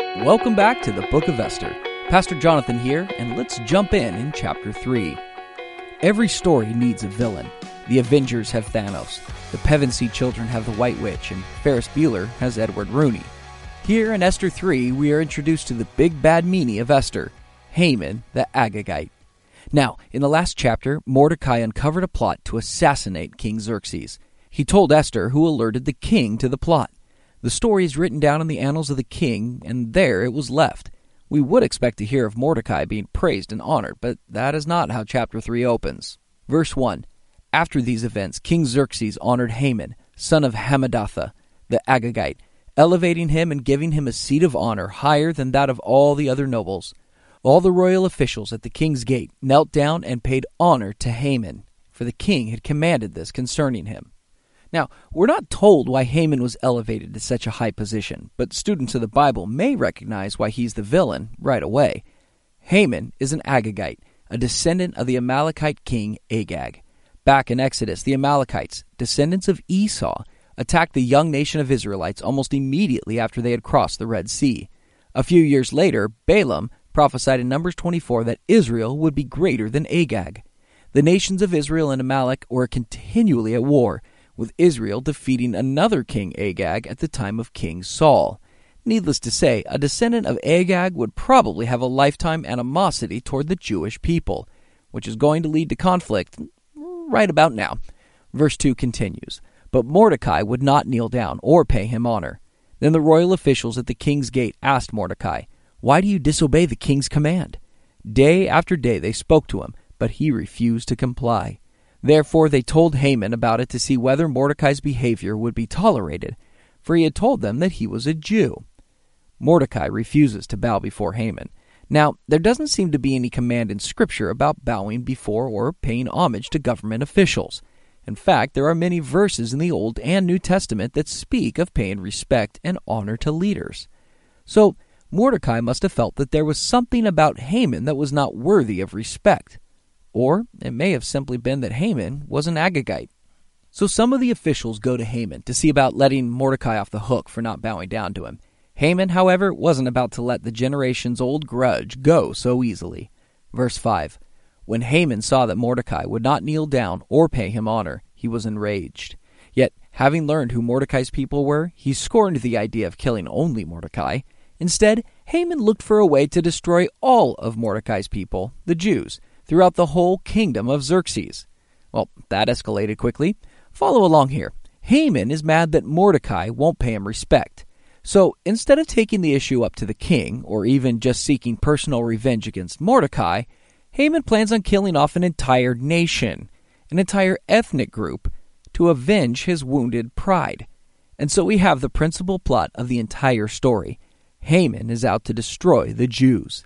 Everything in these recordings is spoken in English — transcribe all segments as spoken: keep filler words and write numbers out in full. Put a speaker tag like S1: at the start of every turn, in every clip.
S1: Welcome back to the Book of Esther. Pastor Jonathan here, and let's jump in in chapter three. Every story needs a villain. The Avengers have Thanos, the Pevensey children have the White Witch, and Ferris Bueller has Edward Rooney. Here in Esther three, we are introduced to the big bad meanie of Esther, Haman the Agagite. Now, in the last chapter, Mordecai uncovered a plot to assassinate King Xerxes. He told Esther, who alerted the king to the plot. The story is written down in the annals of the king, and there it was left. We would expect to hear of Mordecai being praised and honored, but that is not how chapter three opens. Verse one, After these events, King Xerxes honored Haman, son of Hammedatha, the Agagite, elevating him and giving him a seat of honor higher than that of all the other nobles. All the royal officials at the king's gate knelt down and paid honor to Haman, for the king had commanded this concerning him. Now, we're not told why Haman was elevated to such a high position, but students of the Bible may recognize why he's the villain right away. Haman is an Agagite, a descendant of the Amalekite king Agag. Back in Exodus, the Amalekites, descendants of Esau, attacked the young nation of Israelites almost immediately after they had crossed the Red Sea. A few years later, Balaam prophesied in Numbers twenty-four that Israel would be greater than Agag. The nations of Israel and Amalek were continually at war, with Israel defeating another king Agag at the time of King Saul. Needless to say, a descendant of Agag would probably have a lifetime animosity toward the Jewish people, which is going to lead to conflict right about now. Verse two continues, But Mordecai would not kneel down or pay him honor. Then the royal officials at the king's gate asked Mordecai, Why do you disobey the king's command? Day after day they spoke to him, but he refused to comply. Therefore they told Haman about it to see whether Mordecai's behavior would be tolerated, for he had told them that he was a Jew. Mordecai refuses to bow before Haman. Now, there doesn't seem to be any command in Scripture about bowing before or paying homage to government officials. In fact, there are many verses in the Old and New Testament that speak of paying respect and honor to leaders. So, Mordecai must have felt that there was something about Haman that was not worthy of respect. Or it may have simply been that Haman was an Agagite. So some of the officials go to Haman to see about letting Mordecai off the hook for not bowing down to him. Haman, however, wasn't about to let the generations-old grudge go so easily. Verse five, When Haman saw that Mordecai would not kneel down or pay him honor, he was enraged. Yet, having learned who Mordecai's people were, he scorned the idea of killing only Mordecai. Instead, Haman looked for a way to destroy all of Mordecai's people, the Jews, throughout the whole kingdom of Xerxes. Well, that escalated quickly. Follow along here. Haman is mad that Mordecai won't pay him respect. So instead of taking the issue up to the king, or even just seeking personal revenge against Mordecai, Haman plans on killing off an entire nation, an entire ethnic group, to avenge his wounded pride. And so we have the principal plot of the entire story. Haman is out to destroy the Jews.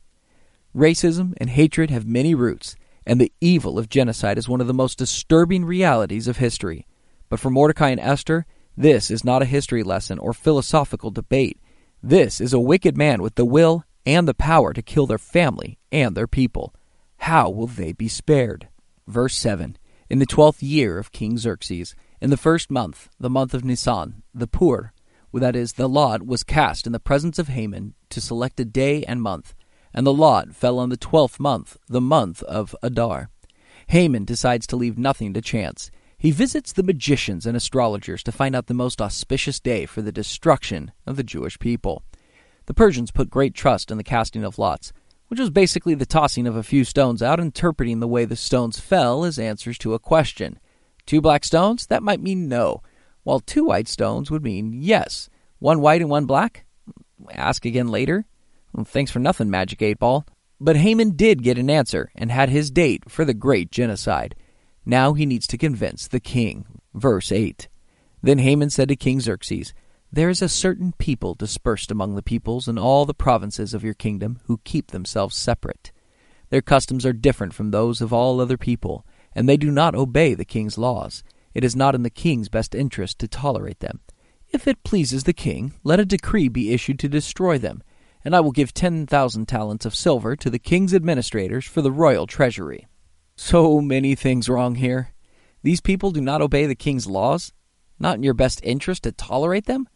S1: Racism and hatred have many roots, and the evil of genocide is one of the most disturbing realities of history. But for Mordecai and Esther, this is not a history lesson or philosophical debate. This is a wicked man with the will and the power to kill their family and their people. How will they be spared? Verse seven, In the twelfth year of King Xerxes, in the first month, the month of Nisan, the Pur, that is, the lot was cast in the presence of Haman to select a day and month. And the lot fell on the twelfth month, the month of Adar. Haman decides to leave nothing to chance. He visits the magicians and astrologers to find out the most auspicious day for the destruction of the Jewish people. The Persians put great trust in the casting of lots, which was basically the tossing of a few stones out, interpreting the way the stones fell as answers to a question. Two black stones? That might mean no, while two white stones would mean yes. One white and one black? Ask again later. Well, thanks for nothing, Magic eight Ball. But Haman did get an answer and had his date for the great genocide. Now he needs to convince the king. Verse eight. Then Haman said to King Xerxes, There is a certain people dispersed among the peoples in all the provinces of your kingdom who keep themselves separate. Their customs are different from those of all other people, and they do not obey the king's laws. It is not in the king's best interest to tolerate them. If it pleases the king, let a decree be issued to destroy them, and I will give ten thousand talents of silver to the king's administrators for the royal treasury. So many things wrong here. These people do not obey the king's laws? Not in your best interest to tolerate them?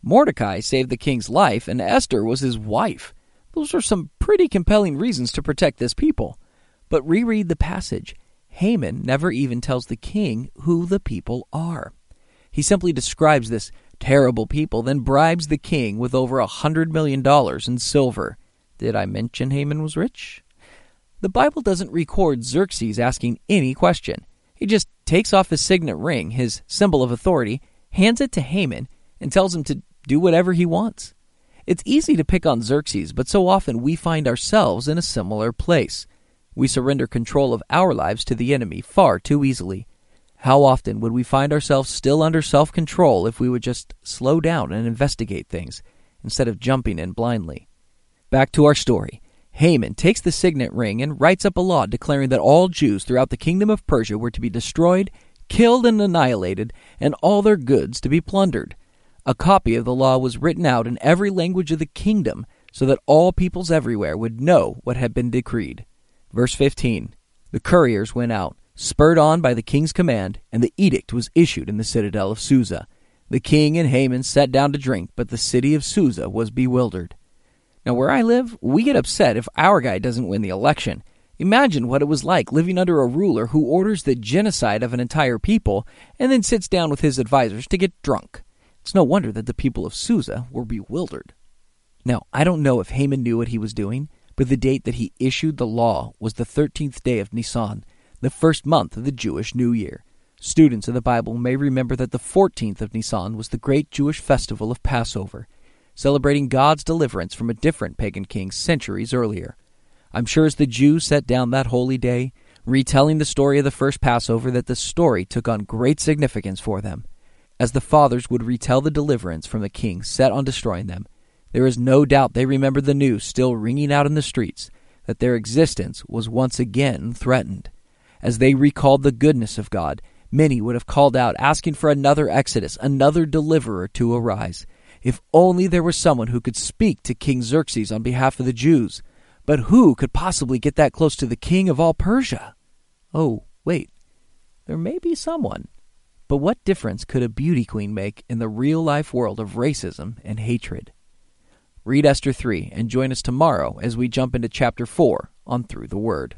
S1: Mordecai saved the king's life, and Esther was his wife. Those are some pretty compelling reasons to protect this people. But reread the passage. Haman never even tells the king who the people are. He simply describes this terrible people, then bribes the king with over a hundred million dollars in silver. Did I mention Haman was rich? The Bible doesn't record Xerxes asking any question. He just takes off his signet ring, his symbol of authority, hands it to Haman, and tells him to do whatever he wants. It's easy to pick on Xerxes, but so often we find ourselves in a similar place. We surrender control of our lives to the enemy far too easily. How often would we find ourselves still under self-control if we would just slow down and investigate things, instead of jumping in blindly? Back to our story. Haman takes the signet ring and writes up a law declaring that all Jews throughout the kingdom of Persia were to be destroyed, killed and annihilated, and all their goods to be plundered. A copy of the law was written out in every language of the kingdom so that all peoples everywhere would know what had been decreed. Verse fifteen, the couriers went out, spurred on by the king's command, and the edict was issued in the citadel of Susa. The king and Haman sat down to drink, but the city of Susa was bewildered. Now, where I live, we get upset if our guy doesn't win the election. Imagine what it was like living under a ruler who orders the genocide of an entire people and then sits down with his advisors to get drunk. It's no wonder that the people of Susa were bewildered. Now, I don't know if Haman knew what he was doing, but the date that he issued the law was the thirteenth day of Nisan, the first month of the Jewish New Year. Students of the Bible may remember that the fourteenth of Nisan was the great Jewish festival of Passover, celebrating God's deliverance from a different pagan king centuries earlier. I'm sure as the Jews sat down that holy day, retelling the story of the first Passover, that the story took on great significance for them. As the fathers would retell the deliverance from the king set on destroying them, there is no doubt they remembered the news still ringing out in the streets that their existence was once again threatened. As they recalled the goodness of God, many would have called out, asking for another Exodus, another deliverer to arise. If only there was someone who could speak to King Xerxes on behalf of the Jews. But who could possibly get that close to the king of all Persia? Oh, wait, there may be someone. But what difference could a beauty queen make in the real-life world of racism and hatred? Read Esther three and join us tomorrow as we jump into chapter four on Through the Word.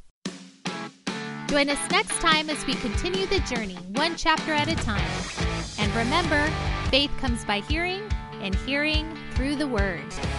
S2: Join us next time as we continue the journey, one chapter at a time. And remember, faith comes by hearing, and hearing through the Word.